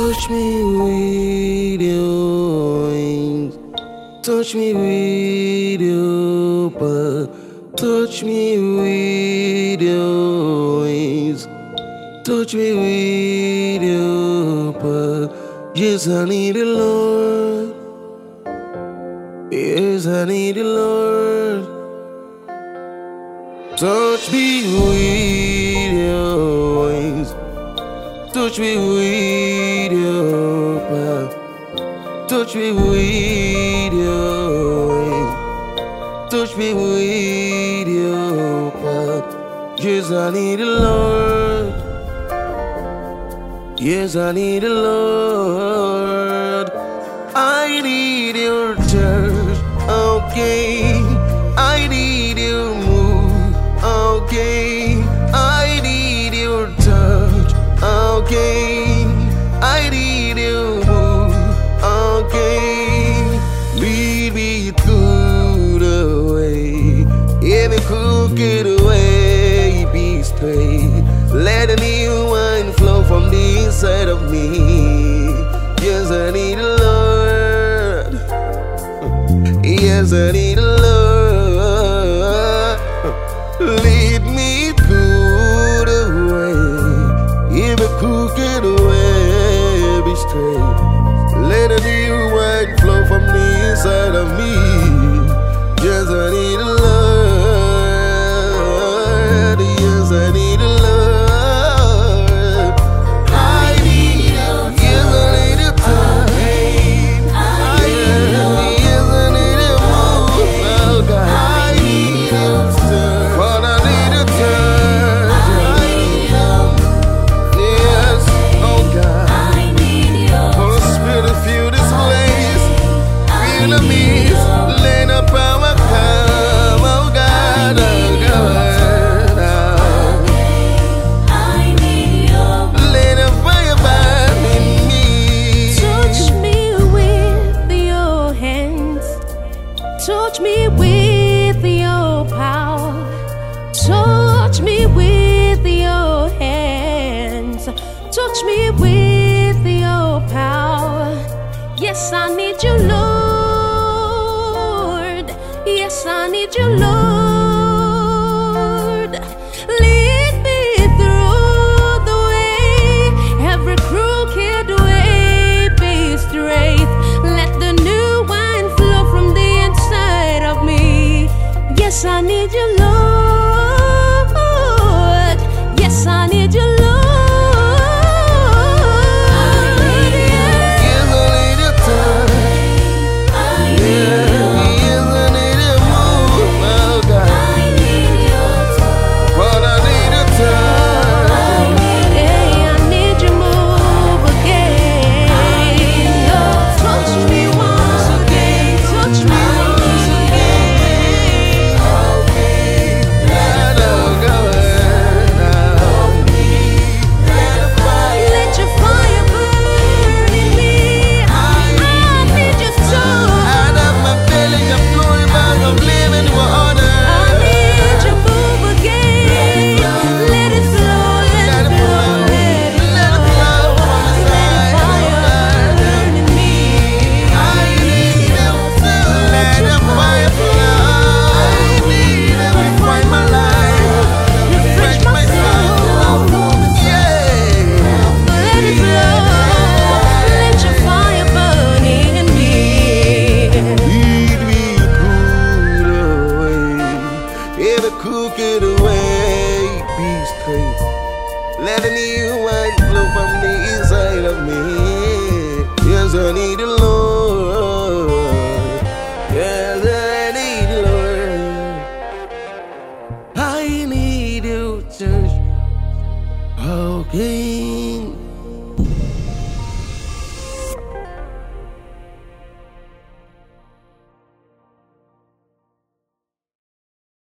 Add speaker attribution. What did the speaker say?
Speaker 1: Touch me with your wings. Touch me with your power. Touch me with your wings. Touch me with your power. Yes, I need the Lord. Yes, I need the Lord. Touch me with your wings. Touch me with your power. Touch me with your wings. Touch me with your power. Yes, I need the Lord. Yes, I need the Lord. I need your touch, okay. I need your move, okay. I need your touch, okay. I need your move, okay. Lead me through the way, every crooked way be straight. Let a new wine flow from the inside of me. Yes, I need the Lord. Yes, I need the Lord. Lead me through the way, every crooked way be straight. Let a new wine flow from the inside of me. Yes, I need the Lord. Yes, I need the Lord.
Speaker 2: Touch me with your power. Touch me with your hands. Touch me with your power. Yes, I need you, Lord. Yes, I need you, Lord. Lead me through the way, every crooked way be straight. Let the new wine flow from the inside of me. Yes, I need you, Lord. Yes, I need you, Lord.
Speaker 1: Crooked away, be straight. Let a new wine flow from the inside of me. Yes, I need the Lord. Yes, I need the Lord. I need you, church. Okay.